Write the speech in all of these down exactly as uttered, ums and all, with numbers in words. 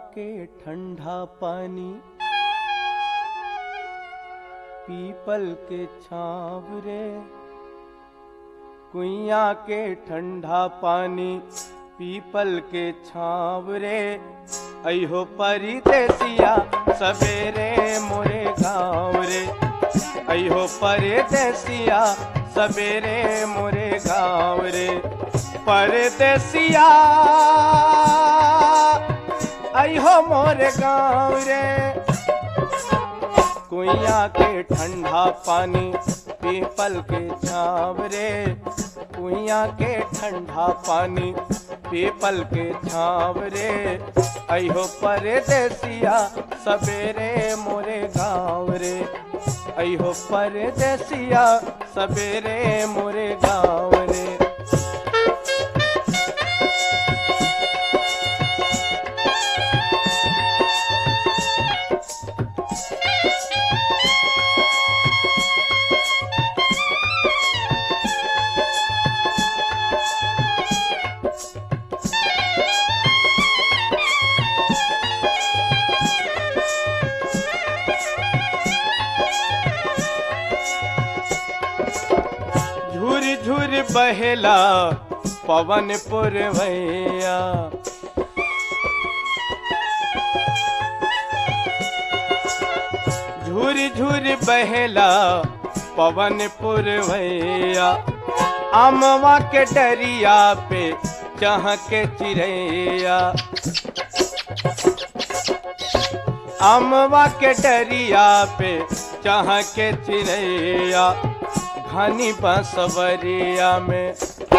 के ठंडा पानी पीपल के छाव रे, कुइया के ठंडा पानी पीपल के छाव रे। अहो परदेसिया सवेरे मोरे गाँव रे, अहो परदेसिया सवेरे मोरे गाँव रे। परदेसिया अहो मोरे गाँव रे, कुइया के ठंडा पानी पीपल के छाव रे, कुइया के ठंडा पानी पीपल के छाव रे। अहो परदेसिया सवेरे मोरे गाँव रे, अहो परदेसिया सवेरे मोरे गाँव रे। झुर झुर बहेला पवन पुरवैया, झुर झुर बहेला पवन पुरवैया। अमवा के डरिया पे चह के चिड़ैया, अमवा के डरिया पे चह के चिड़ैया। घनी बसवरिया में,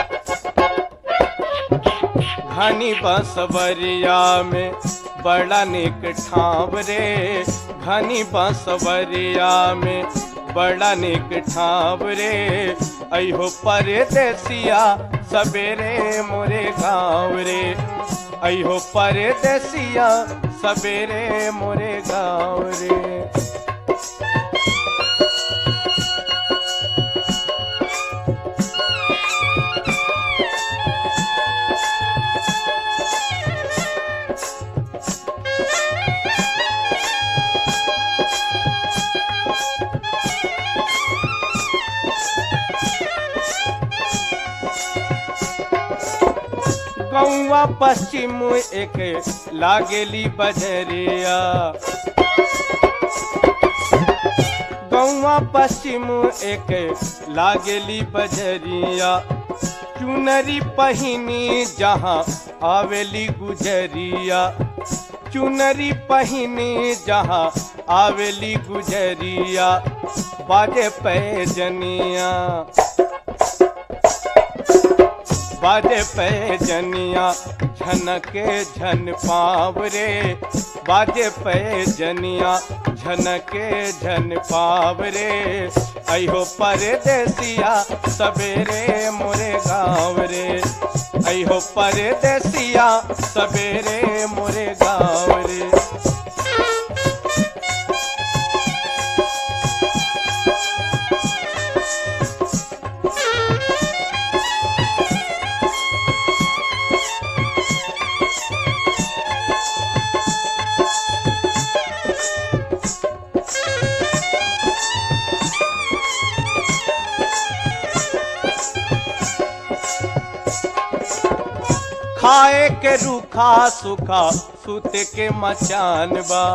घनी बसवरिया में बड़ा निक ठाव रे, घनी बसवरिया में बड़ा निक ठाव रे। अहो परदेसिया सवेरे मोरे गाँव रे, अहो परदेसिया सवेरे मोरे गाँव रे। गौवा पश्चिम एक लागेली बजरिया, गौवा पश्चिम एक लागेली बजरिया। चुनरी पहिनी जहाँ आवेली गुजरिया, चुनरी पहिनी जहाँ आवेली गुजरिया। बाजे पैजनिया, बाजे पैजनिया झनके झन पाव रे, बाजे पैजनिया झनके झन पाव रे। अहो परदेसिया सवेरे मोरे गाँव रे, अहो परदेसिया सवेरे मोरे गाँव रे। खाए के रूखा सुखा सुते के मचान बा,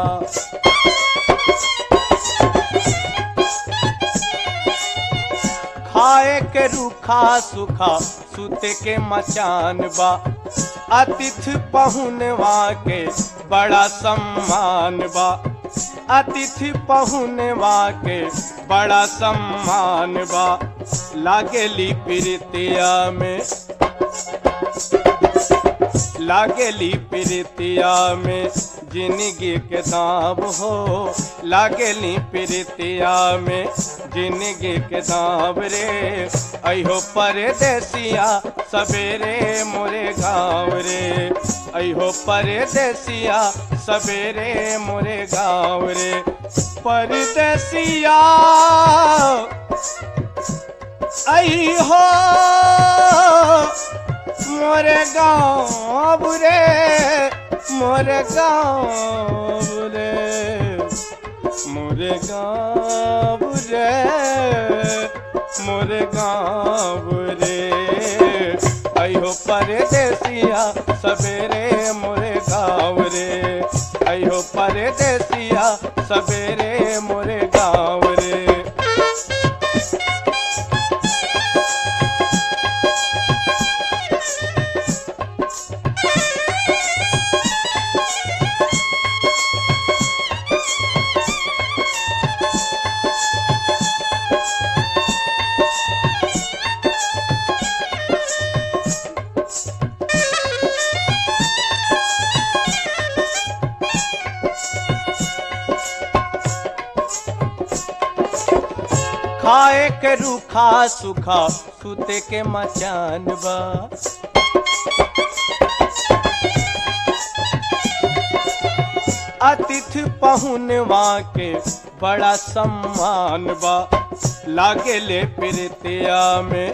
खाए के रूखा सुखा सुते के मचान बा। अतिथि पहुनवा के बड़ा सम्मान बा, अतिथि पहुनवा के बड़ा सम्मान बा। लागेली प्रीतिया में, लागेली प्रीतिया में जिंदगी के दाम हो, लागेली प्रीतिया में जिंदगी के दाम रे। अहो परदेसिया सवेरे मोरे गाँव रे, अहो परदेसिया सवेरे मोरे गाँव रे। परदेसिया अहो मोरे गाँव रे, मोरे गाँव रे, मोरे गाँव रे, मोरे गाँव रे। अयो परदेसिया सवेरे मोरे गाँव रे, अयो परदेसिया सवेरे मोरे गाँव रे। खाए के रूखा सुखा सुते के मचान बा। अतिथि पहुनवा के बड़ा सम्मान बा। लागे ले प्रीतिया में,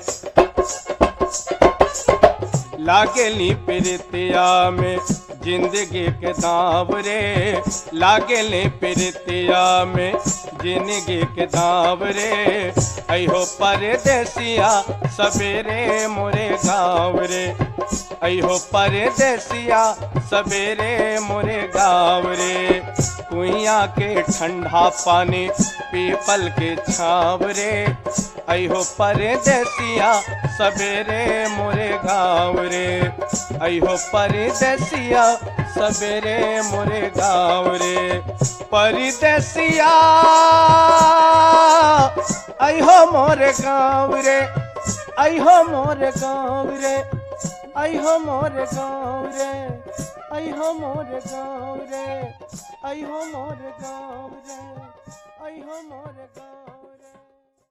लागे ली प्रीतिया में जिंदगी के दाव रे, लागे ले प्रीतिया में जिंदगी के दाव रे। अयो परदेसिया सवेरे मोरे गाँव रे, अयो परदेसिया सवेरे मोरे गाँव रे। कुइया के ठंडा पानी पीपल के छाव रे, अयो परदेसिया सवेरे मोरे गाँव रे, अयो परदेसिया सवेरे मोरे गाँव रे। परदेसिया अयो मोरे गाँव रे, अयो मोरे गाँव रे, अयो मोरे गाँव रे, अयो मोरे गाँव रे, अयो मोरे गाँव रे, अयो मोरे गाँव रे।